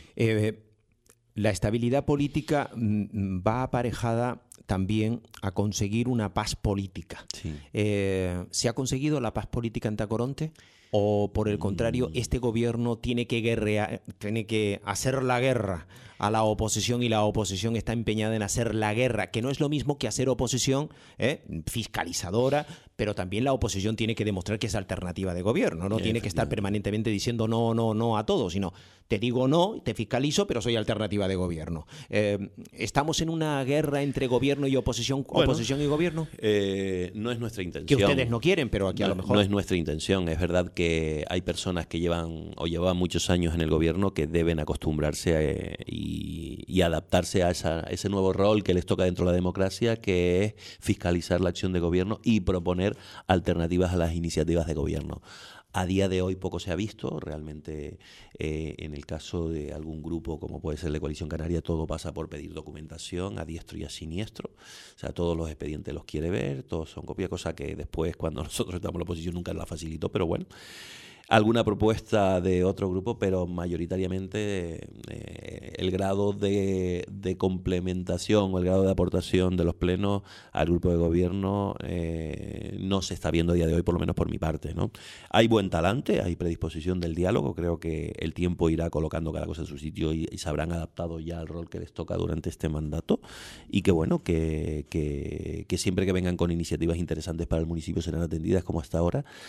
Speaker 2: La estabilidad política va aparejada también a conseguir una paz política.
Speaker 1: Sí.
Speaker 2: ¿Se ha conseguido la paz política en Tacoronte? ¿O por el contrario, este gobierno tiene que guerrear, tiene que hacer la guerra a la oposición, y la oposición está empeñada en hacer la guerra, que no es lo mismo que hacer oposición fiscalizadora, pero también la oposición tiene que demostrar que es alternativa de gobierno, no tiene que estar permanentemente diciendo no a todo, sino te digo no, te fiscalizo, pero soy alternativa de gobierno. ¿Estamos en una guerra entre gobierno y oposición, oposición y gobierno?
Speaker 1: No es nuestra intención.
Speaker 2: Que ustedes no quieren, pero aquí a lo mejor...
Speaker 1: No es nuestra intención. Es verdad que hay personas que llevan muchos años en el gobierno que deben acostumbrarse y adaptarse a ese nuevo rol que les toca dentro de la democracia, que es fiscalizar la acción de gobierno y proponer alternativas a las iniciativas de gobierno. A día de hoy poco se ha visto, realmente en el caso de algún grupo como puede ser la Coalición Canaria, todo pasa por pedir documentación a diestro y a siniestro, o sea, todos los expedientes los quiere ver, todos son copias, cosa que después cuando nosotros estamos en la oposición nunca la facilitó, pero bueno. Alguna propuesta de otro grupo, pero mayoritariamente el grado de complementación o el grado de aportación de los plenos al grupo de gobierno no se está viendo a día de hoy, por lo menos por mi parte, ¿no? Hay buen talante, hay predisposición del diálogo, creo que el tiempo irá colocando cada cosa en su sitio y se habrán adaptado ya al rol que les toca durante este mandato, y que bueno, que siempre que vengan con iniciativas interesantes para el municipio serán atendidas como hasta ahora.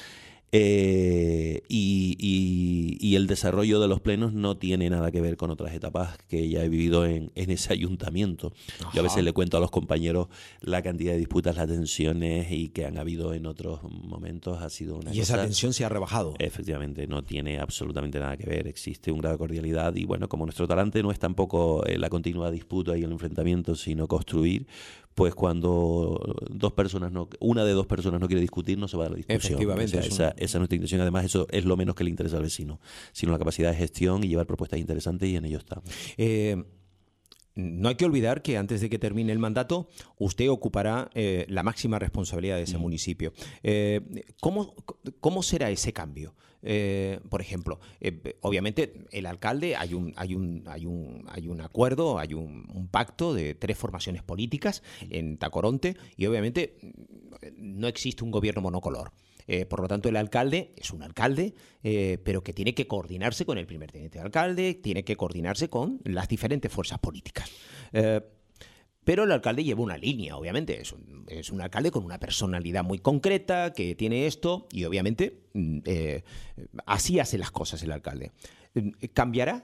Speaker 1: Y el desarrollo de los plenos no tiene nada que ver con otras etapas que ya he vivido en ese ayuntamiento.
Speaker 2: Ajá.
Speaker 1: Yo a veces le cuento a los compañeros la cantidad de disputas, las tensiones y que han habido en otros momentos. Ha sido una
Speaker 2: Y esa tensión se ha rebajado.
Speaker 1: Efectivamente, no tiene absolutamente nada que ver. Existe un grado de cordialidad y bueno, como nuestro talante no es tampoco la continua disputa y el enfrentamiento, sino construir, pues cuando una de dos personas no quiere discutir, no se va a la discusión.
Speaker 2: Efectivamente.
Speaker 1: O sea, esa es nuestra intención. Además, eso es lo menos que le interesa al vecino, sino la capacidad de gestión y llevar propuestas interesantes, y en ello estamos.
Speaker 2: No hay que olvidar que antes de que termine el mandato, usted ocupará la máxima responsabilidad de ese municipio. ¿Cómo será ese cambio? Por ejemplo, obviamente el alcalde hay un acuerdo, hay un pacto de 3 formaciones políticas en Tacoronte, y obviamente no existe un gobierno monocolor. Por lo tanto, el alcalde es un alcalde, pero que tiene que coordinarse con el primer teniente de alcalde, tiene que coordinarse con las diferentes fuerzas políticas. Pero el alcalde lleva una línea, obviamente. Es un alcalde con una personalidad muy concreta, que tiene esto, y obviamente así hace las cosas el alcalde. ¿Cambiará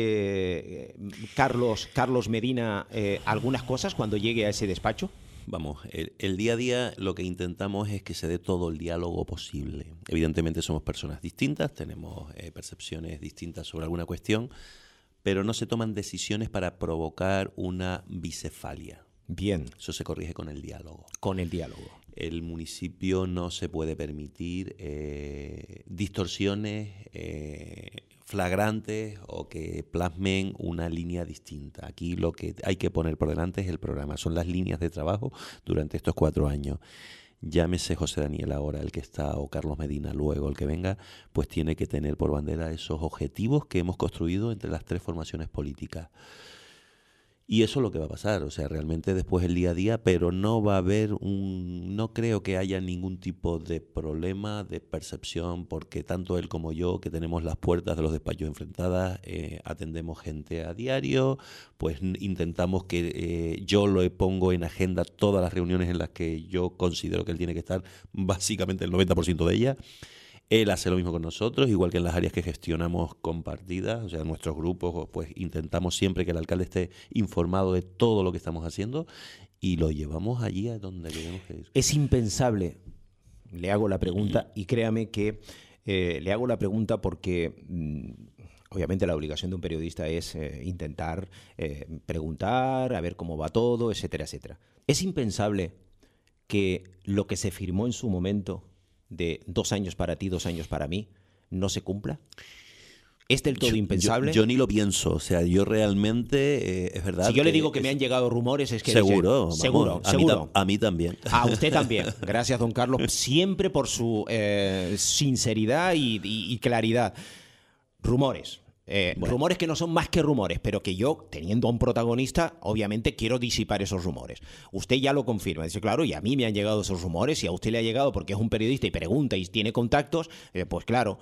Speaker 2: Carlos Medina algunas cosas cuando llegue a ese despacho?
Speaker 1: Vamos, el día a día lo que intentamos es que se dé todo el diálogo posible. Evidentemente somos personas distintas, tenemos percepciones distintas sobre alguna cuestión, pero no se toman decisiones para provocar una bicefalia.
Speaker 2: Bien.
Speaker 1: Eso se corrige con el diálogo.
Speaker 2: Con el diálogo.
Speaker 1: El municipio no se puede permitir distorsiones flagrantes o que plasmen una línea distinta. Aquí lo que hay que poner por delante es el programa, son las líneas de trabajo durante estos 4 años. Llámese José Daniel ahora el que está, o Carlos Medina luego el que venga, pues tiene que tener por bandera esos objetivos que hemos construido entre las 3 formaciones políticas. Y eso es lo que va a pasar, o sea, realmente después el día a día, pero no va a haber no creo que haya ningún tipo de problema de percepción, porque tanto él como yo, que tenemos las puertas de los despachos enfrentadas, atendemos gente a diario, pues intentamos que yo lo pongo en agenda todas las reuniones en las que yo considero que él tiene que estar, básicamente el 90% de ellas. Él hace lo mismo con nosotros, igual que en las áreas que gestionamos compartidas, o sea, nuestros grupos, pues intentamos siempre que el alcalde esté informado de todo lo que estamos haciendo y lo llevamos allí a donde queremos que ir.
Speaker 2: Es impensable, le hago la pregunta, y créame que le hago la pregunta porque obviamente la obligación de un periodista es intentar preguntar, a ver cómo va todo, etcétera, etcétera. Es impensable que lo que se firmó en su momento de 2 años para ti, 2 años para mí, no se cumpla. ¿Es del todo impensable?
Speaker 1: Yo ni lo pienso, o sea, yo realmente, es verdad.
Speaker 2: Si yo le digo que me han llegado rumores, es que...
Speaker 1: Seguro,
Speaker 2: seguro.
Speaker 1: A mí también.
Speaker 2: A usted también. Gracias, don Carlos, siempre por su sinceridad y claridad. Rumores. Bueno. Rumores que no son más que rumores, pero que yo, teniendo a un protagonista, obviamente quiero disipar esos rumores. Usted ya lo confirma. Dice, claro, y a mí me han llegado esos rumores, y a usted le ha llegado porque es un periodista y pregunta y tiene contactos, pues claro,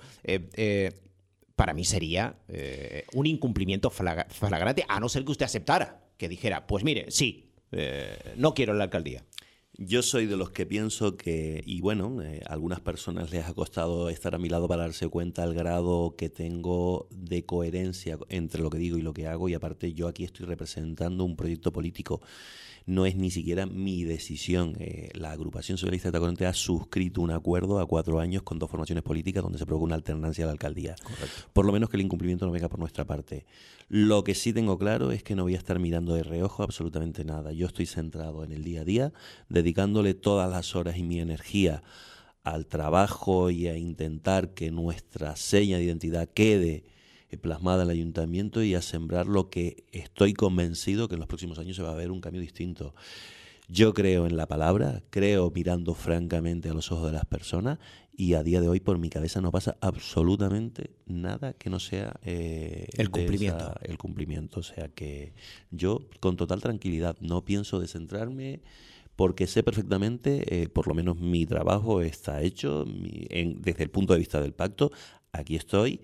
Speaker 2: para mí sería un incumplimiento flagrante, a no ser que usted aceptara, que dijera, pues mire, sí, no quiero la alcaldía.
Speaker 1: Yo soy de los que pienso que, y bueno, a algunas personas les ha costado estar a mi lado para darse cuenta del grado que tengo de coherencia entre lo que digo y lo que hago, y aparte yo aquí estoy representando un proyecto político. No es ni siquiera mi decisión. La agrupación socialista de Tacoronte ha suscrito un acuerdo a 4 años con 2 formaciones políticas donde se provoca una alternancia a la alcaldía. Correcto. Por lo menos que el incumplimiento no venga por nuestra parte. Lo que sí tengo claro es que no voy a estar mirando de reojo absolutamente nada. Yo estoy centrado en el día a día, dedicándole todas las horas y mi energía al trabajo y a intentar que nuestra seña de identidad quede plasmada en el ayuntamiento, y a sembrar lo que estoy convencido que en los próximos años se va a ver un cambio distinto. Yo creo en la palabra, creo mirando francamente a los ojos de las personas, y a día de hoy por mi cabeza no pasa absolutamente nada que no sea
Speaker 2: el cumplimiento.
Speaker 1: El cumplimiento. O sea que yo con total tranquilidad no pienso descentrarme, porque sé perfectamente, por lo menos mi trabajo está hecho desde el punto de vista del pacto. Aquí estoy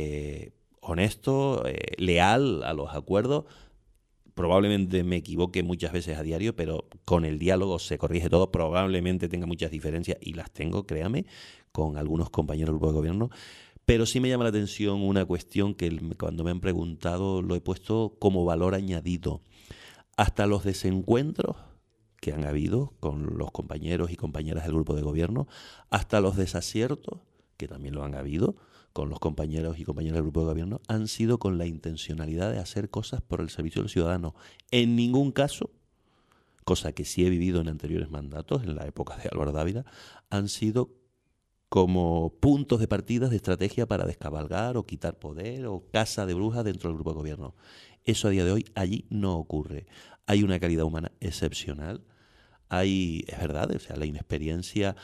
Speaker 1: honesto, leal a los acuerdos. Probablemente me equivoque muchas veces a diario, pero con el diálogo se corrige todo. Probablemente tenga muchas diferencias, y las tengo, créame, con algunos compañeros del grupo de gobierno, pero sí me llama la atención una cuestión que cuando me han preguntado lo he puesto como valor añadido. Hasta los desencuentros que han habido con los compañeros y compañeras del grupo de gobierno, hasta los desaciertos, que también lo han habido con los compañeros y compañeras del grupo de gobierno, han sido con la intencionalidad de hacer cosas por el servicio del ciudadano. En ningún caso, cosa que sí he vivido en anteriores mandatos, en la época de Álvaro Dávila, han sido como puntos de partida de estrategia para descabalgar o quitar poder o casa de brujas dentro del grupo de gobierno. Eso a día de hoy allí no ocurre. Hay una calidad humana excepcional. Es verdad, o sea, la inexperiencia,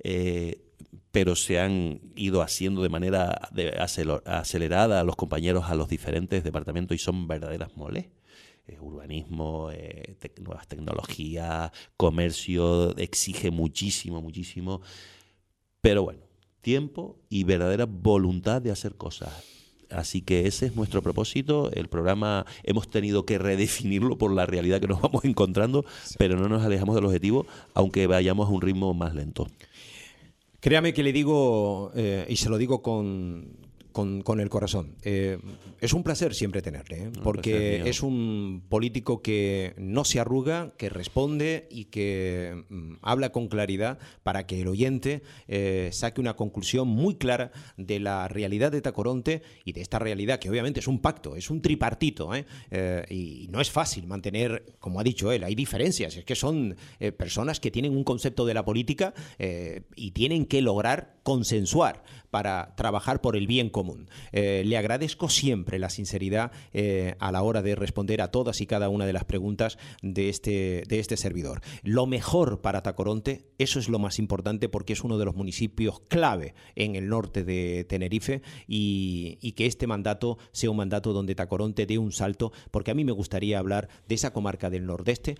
Speaker 1: pero se han ido haciendo de manera acelerada a los compañeros a los diferentes departamentos y son verdaderas moles. Urbanismo, nuevas tecnologías, comercio, exige muchísimo, muchísimo. Pero bueno, tiempo y verdadera voluntad de hacer cosas. Así que ese es nuestro propósito. El programa hemos tenido que redefinirlo por la realidad que nos vamos encontrando, pero no nos alejamos del objetivo, aunque vayamos a un ritmo más lento.
Speaker 2: Créame que le digo, y se lo digo con el corazón. Es un placer siempre tenerle, porque es un político que no se arruga, que responde y que habla con claridad para que el oyente saque una conclusión muy clara de la realidad de Tacoronte y de esta realidad que obviamente es un pacto, es un tripartito, y no es fácil mantener, como ha dicho él, hay diferencias, es que son personas que tienen un concepto de la política y tienen que lograr consensuar para trabajar por el bien común. Le agradezco siempre la sinceridad a la hora de responder a todas y cada una de las preguntas de este servidor. Lo mejor para Tacoronte, eso es lo más importante porque es uno de los municipios clave en el norte de Tenerife y que este mandato sea un mandato donde Tacoronte dé un salto, porque a mí me gustaría hablar de esa comarca del nordeste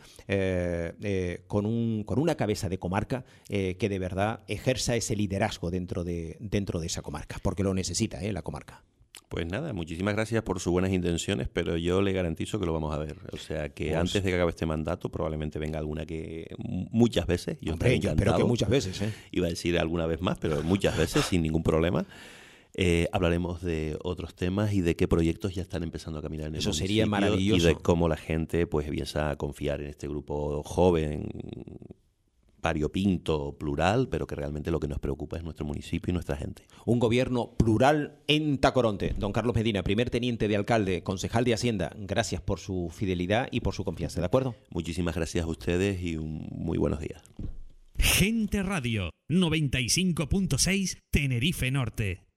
Speaker 2: con una cabeza de comarca que de verdad ejerza ese liderazgo dentro de esa comarca, porque lo necesita la comarca.
Speaker 1: Pues nada, muchísimas gracias por sus buenas intenciones, pero yo le garantizo que lo vamos a ver. O sea, que antes de que acabe este mandato probablemente venga alguna que muchas veces. Yo
Speaker 2: espero que muchas veces.
Speaker 1: Iba a decir alguna vez más, pero muchas veces, sin ningún problema. Hablaremos de otros temas y de qué proyectos ya están empezando a caminar en el municipio.
Speaker 2: Eso sería maravilloso.
Speaker 1: Y de cómo la gente pues empieza a confiar en este grupo joven, variopinto, plural, pero que realmente lo que nos preocupa es nuestro municipio y nuestra gente.
Speaker 2: Un gobierno plural en Tacoronte. Don Carlos Medina, primer teniente de alcalde, concejal de Hacienda, gracias por su fidelidad y por su confianza, ¿de acuerdo?
Speaker 1: Muchísimas gracias a ustedes y muy buenos días.
Speaker 3: Gente Radio 95.6 Tenerife Norte.